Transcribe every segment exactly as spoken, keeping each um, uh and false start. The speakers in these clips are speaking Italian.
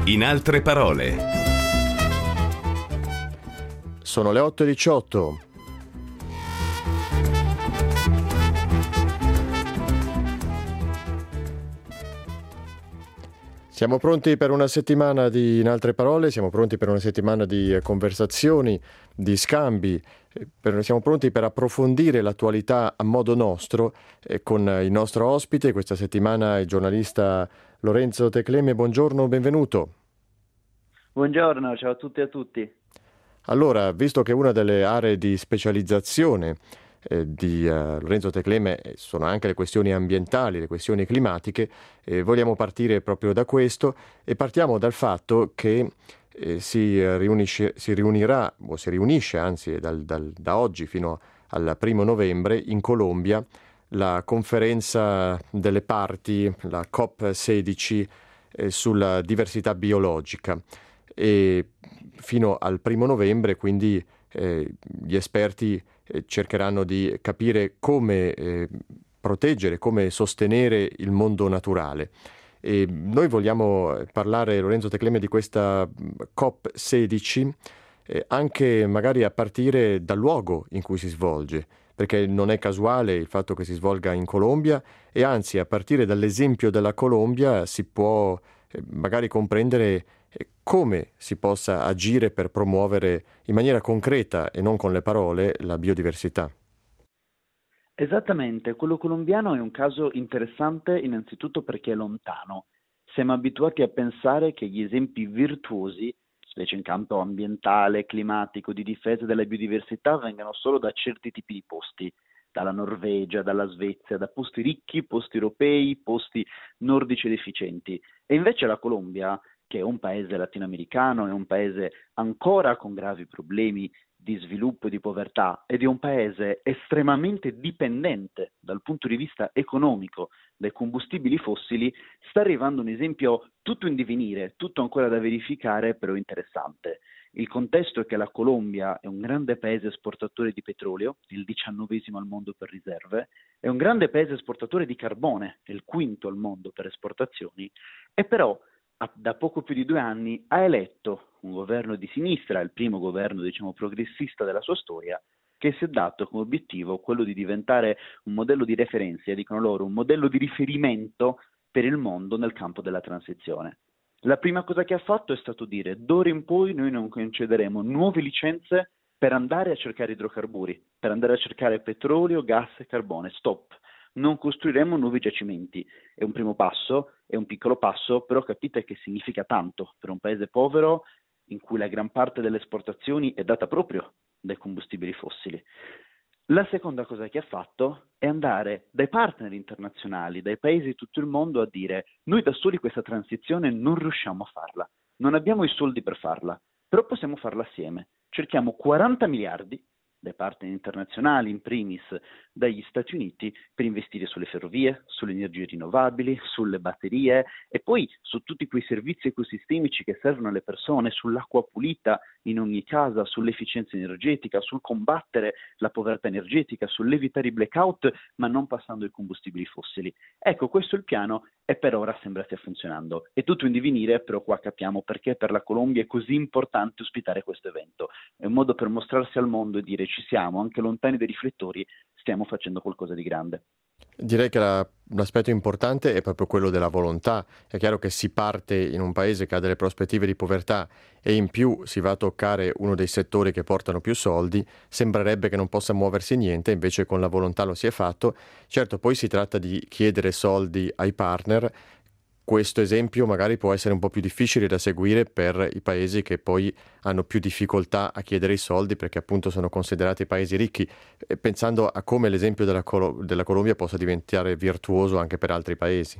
In altre parole. Sono le otto e diciotto. Siamo pronti per una settimana di, in altre parole, siamo pronti per una settimana di conversazioni, di scambi, per, siamo pronti per approfondire l'attualità a modo nostro eh, con il nostro ospite. Questa settimana il giornalista Lorenzo Teclemme. Buongiorno, benvenuto. Buongiorno, ciao a tutti e a tutti. Allora, visto che una delle aree di specializzazione eh, di uh, Lorenzo Teclemme sono anche le questioni ambientali, le questioni climatiche, eh, vogliamo partire proprio da questo e partiamo dal fatto che eh, si, riunisce, si riunirà, o si riunisce anzi dal, dal, da oggi fino al primo novembre in Colombia la conferenza delle parti, la COP sedici eh, sulla diversità biologica. E fino al primo novembre quindi eh, gli esperti eh, cercheranno di capire come eh, proteggere, come sostenere il mondo naturale. E noi vogliamo parlare, Lorenzo Teclemme, di questa COP sedici eh, anche magari a partire dal luogo in cui si svolge, perché non è casuale il fatto che si svolga in Colombia e anzi a partire dall'esempio della Colombia si può eh, magari comprendere come si possa agire per promuovere in maniera concreta e non con le parole la biodiversità. Esattamente, quello colombiano è un caso interessante innanzitutto perché è lontano. Siamo abituati a pensare che gli esempi virtuosi, specie in campo ambientale, climatico, di difesa della biodiversità, vengano solo da certi tipi di posti, dalla Norvegia, dalla Svezia, da posti ricchi, posti europei, posti nordici ed efficienti. E invece la Colombia, che è un paese latinoamericano, è un paese ancora con gravi problemi di sviluppo e di povertà ed è un paese estremamente dipendente dal punto di vista economico dai combustibili fossili, sta arrivando un esempio tutto in divenire, tutto ancora da verificare, però interessante. Il contesto è che la Colombia è un grande paese esportatore di petrolio, il diciannovesimo al mondo per riserve, è un grande paese esportatore di carbone, il quinto al mondo per esportazioni, e però da poco più di due anni ha eletto un governo di sinistra, il primo governo diciamo progressista della sua storia, che si è dato come obiettivo quello di diventare un modello di referenza, dicono loro, un modello di riferimento per il mondo nel campo della transizione. La prima cosa che ha fatto è stato dire: d'ora in poi noi non concederemo nuove licenze per andare a cercare idrocarburi, per andare a cercare petrolio, gas e carbone, stop. Non costruiremo nuovi giacimenti. È un primo passo, è un piccolo passo, però capite che significa tanto per un paese povero in cui la gran parte delle esportazioni è data proprio dai combustibili fossili. La seconda cosa che ha fatto è andare dai partner internazionali, dai paesi di tutto il mondo a dire: noi da soli questa transizione non riusciamo a farla, non abbiamo i soldi per farla, però possiamo farla assieme. Cerchiamo quaranta miliardi dai partner internazionali, in primis dagli Stati Uniti, per investire sulle ferrovie, sulle energie rinnovabili, sulle batterie e poi su tutti quei servizi ecosistemici che servono alle persone, sull'acqua pulita in ogni casa, sull'efficienza energetica, sul combattere la povertà energetica, sull'evitare i blackout, ma non passando ai combustibili fossili. Ecco, questo è il piano e per ora sembra stia funzionando. È tutto in divenire, però qua capiamo perché per la Colombia è così importante ospitare questo evento. È un modo per mostrarsi al mondo e dire: ci siamo, anche lontani dai riflettori, stiamo facendo qualcosa di grande. Direi che la, l'aspetto importante è proprio quello della volontà. È chiaro che si parte in un paese che ha delle prospettive di povertà e in più si va a toccare uno dei settori che portano più soldi, sembrerebbe che non possa muoversi niente, invece con la volontà lo si è fatto. Certo, poi si tratta di chiedere soldi ai partner. Questo esempio magari può essere un po' più difficile da seguire per i paesi che poi hanno più difficoltà a chiedere i soldi perché appunto sono considerati paesi ricchi, pensando a come l'esempio della, Col- della Colombia possa diventare virtuoso anche per altri paesi.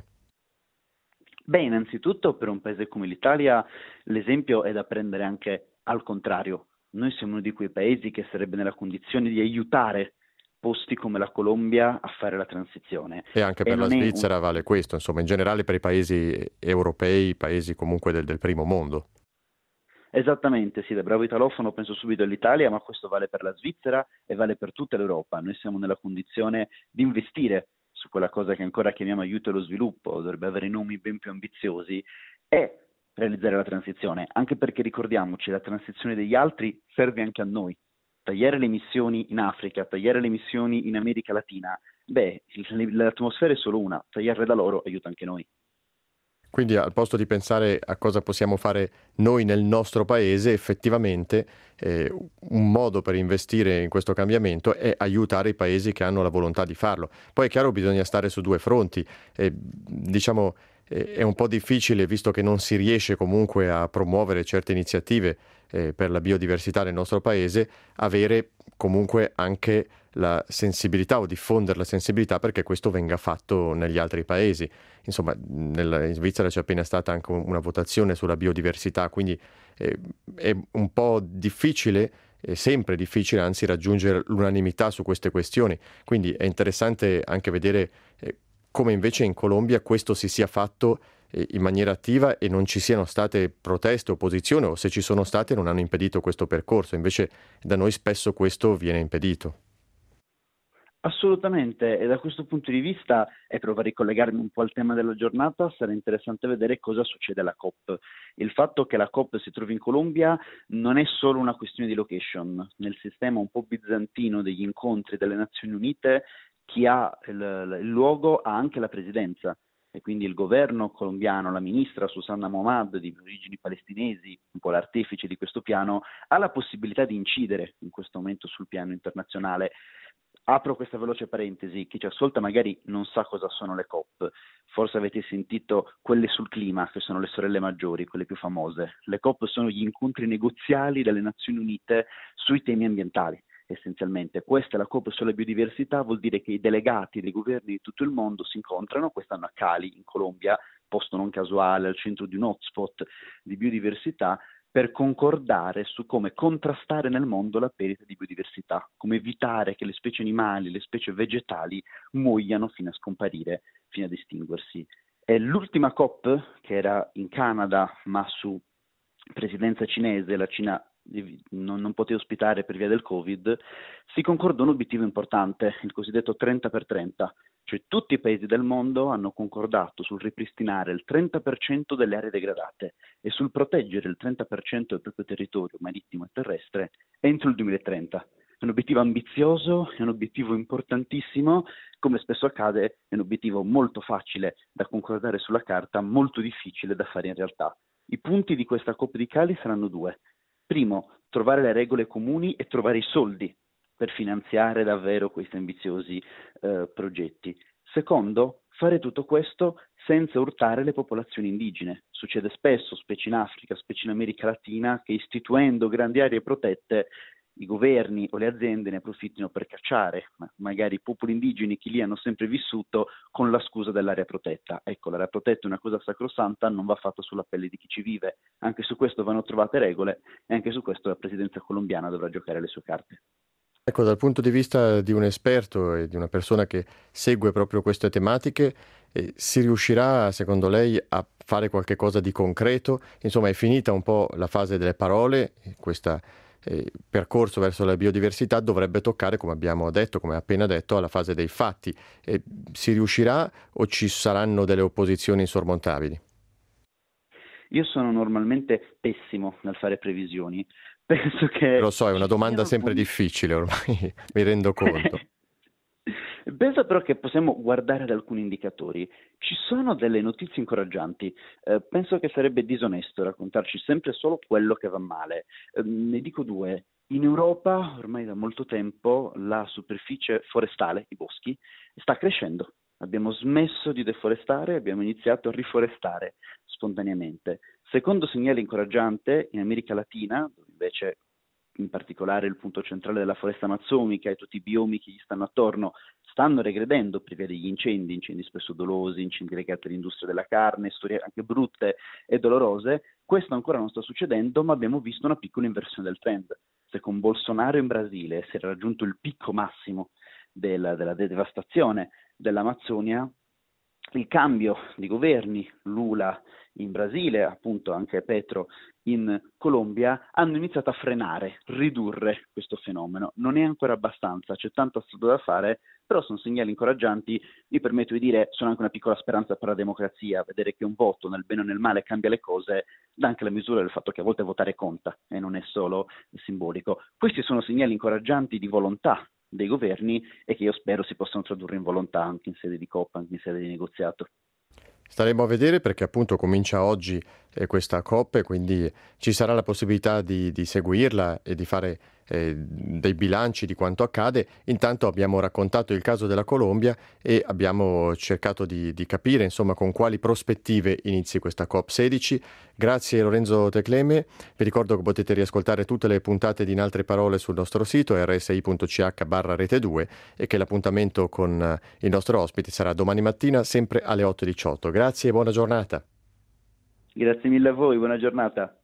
Beh, innanzitutto per un paese come l'Italia l'esempio è da prendere anche al contrario. Noi siamo uno di quei paesi che sarebbe nella condizione di aiutare posti come la Colombia a fare la transizione. E anche per e la non è Svizzera un... vale questo, insomma, in generale per i paesi europei, paesi comunque del, del primo mondo. Esattamente, sì, da bravo italofono penso subito all'Italia, ma questo vale per la Svizzera e vale per tutta l'Europa. Noi siamo nella condizione di investire su quella cosa che ancora chiamiamo aiuto allo sviluppo, dovrebbe avere nomi ben più ambiziosi, e realizzare la transizione, anche perché ricordiamoci, la transizione degli altri serve anche a noi. Tagliare le emissioni in Africa, tagliare le emissioni in America Latina, beh, l'atmosfera è solo una, tagliarle da loro aiuta anche noi. Quindi al posto di pensare a cosa possiamo fare noi nel nostro paese, effettivamente eh, un modo per investire in questo cambiamento è aiutare i paesi che hanno la volontà di farlo. Poi è chiaro, bisogna stare su due fronti. Eh, diciamo, eh, è un po' difficile, visto che non si riesce comunque a promuovere certe iniziative eh, per la biodiversità nel nostro paese, avere comunque anche la sensibilità o diffondere la sensibilità perché questo venga fatto negli altri paesi. Insomma, nella, in Svizzera c'è appena stata anche una votazione sulla biodiversità, quindi eh, è un po' difficile, è sempre difficile anzi raggiungere l'unanimità su queste questioni, quindi è interessante anche vedere eh, come invece in Colombia questo si sia fatto eh, in maniera attiva e non ci siano state proteste, opposizioni, o se ci sono state non hanno impedito questo percorso, invece da noi spesso questo viene impedito. Assolutamente, e da questo punto di vista, e provo a ricollegarmi un po' al tema della giornata, sarà interessante vedere cosa succede alla COP. Il fatto che la COP si trovi in Colombia non è solo una questione di location. Nel sistema un po' bizantino degli incontri delle Nazioni Unite, chi ha il, il luogo ha anche la presidenza. E quindi il governo colombiano, la ministra Susana Momad, di origini palestinesi, un po' l'artefice di questo piano, ha la possibilità di incidere in questo momento sul piano internazionale. Apro questa veloce parentesi, chi ci ascolta magari non sa cosa sono le COP, forse avete sentito quelle sul clima, che sono le sorelle maggiori, quelle più famose. Le COP sono gli incontri negoziali delle Nazioni Unite sui temi ambientali, essenzialmente. Questa è la COP sulla biodiversità, vuol dire che i delegati dei governi di tutto il mondo si incontrano, quest'anno a Cali, in Colombia, posto non casuale, al centro di un hotspot di biodiversità, per concordare su come contrastare nel mondo la perdita di biodiversità, come evitare che le specie animali, le specie vegetali muoiano fino a scomparire, fino ad estinguersi. E l'ultima COP, che era in Canada, ma su presidenza cinese, la Cina non, non poteva ospitare per via del Covid, si concordò un obiettivo importante, il cosiddetto trenta per trenta, cioè tutti i paesi del mondo hanno concordato sul ripristinare il trenta per cento delle aree degradate e sul proteggere il trenta per cento del proprio territorio marittimo e terrestre entro il duemilatrenta. È un obiettivo ambizioso, è un obiettivo importantissimo, come spesso accade è un obiettivo molto facile da concordare sulla carta, molto difficile da fare in realtà. I punti di questa COP di Cali saranno due. Primo, trovare le regole comuni e trovare i soldi per finanziare davvero questi ambiziosi eh, progetti. Secondo, fare tutto questo senza urtare le popolazioni indigene. Succede spesso, specie in Africa, specie in America Latina, che istituendo grandi aree protette i governi o le aziende ne approfittino per cacciare, ma magari i popoli indigeni, chi lì hanno sempre vissuto, con la scusa dell'area protetta. Ecco, l'area protetta è una cosa sacrosanta, non va fatta sulla pelle di chi ci vive. Anche su questo vanno trovate regole e anche su questo la presidenza colombiana dovrà giocare le sue carte. Ecco, dal punto di vista di un esperto e di una persona che segue proprio queste tematiche, eh, si riuscirà, secondo lei, a fare qualche cosa di concreto? Insomma, è finita un po' la fase delle parole, questo eh, percorso verso la biodiversità dovrebbe toccare, come abbiamo detto, come appena detto, alla fase dei fatti. Eh, si riuscirà o ci saranno delle opposizioni insormontabili? Io sono normalmente pessimo nel fare previsioni. Penso che Lo so, è una ci domanda siano sempre alcuni... difficile, ormai mi rendo conto. Penso però che possiamo guardare ad alcuni indicatori. Ci sono delle notizie incoraggianti. Eh, penso che sarebbe disonesto raccontarci sempre solo quello che va male. Eh, ne dico due. In Europa, ormai da molto tempo, la superficie forestale, i boschi, sta crescendo. Abbiamo smesso di deforestare, abbiamo iniziato a riforestare spontaneamente. Secondo segnale incoraggiante, in America Latina, dove invece in particolare il punto centrale della foresta amazzonica e tutti i biomi che gli stanno attorno stanno regredendo per via degli incendi, incendi spesso dolosi, incendi legati all'industria della carne, storie anche brutte e dolorose. Questo ancora non sta succedendo, ma abbiamo visto una piccola inversione del trend. Se con Bolsonaro in Brasile si era raggiunto il picco massimo della, della devastazione dell'Amazzonia, il cambio di governi, Lula in Brasile, appunto anche Petro in Colombia, hanno iniziato a frenare, ridurre questo fenomeno. Non è ancora abbastanza, c'è tanto strada da fare, però sono segnali incoraggianti. Mi permetto di dire, sono anche una piccola speranza per la democrazia, vedere che un voto nel bene o nel male cambia le cose, dà anche la misura del fatto che a volte votare conta e non è solo simbolico. Questi sono segnali incoraggianti di volontà dei governi e che io spero si possano tradurre in volontà anche in sede di COP, anche in sede di negoziato. Staremo a vedere perché appunto comincia oggi eh, questa COP e quindi ci sarà la possibilità di, di seguirla e di fare eh, dei bilanci di quanto accade. Intanto abbiamo raccontato il caso della Colombia e abbiamo cercato di, di capire insomma con quali prospettive inizi questa COP sedici. Grazie Lorenzo Tecleme, vi ricordo che potete riascoltare tutte le puntate di In Altre Parole sul nostro sito erre esse i punto ci acca barra rete due e che l'appuntamento con eh, il nostro ospite sarà domani mattina sempre alle otto e diciotto. Grazie e buona giornata. Grazie mille a voi, buona giornata.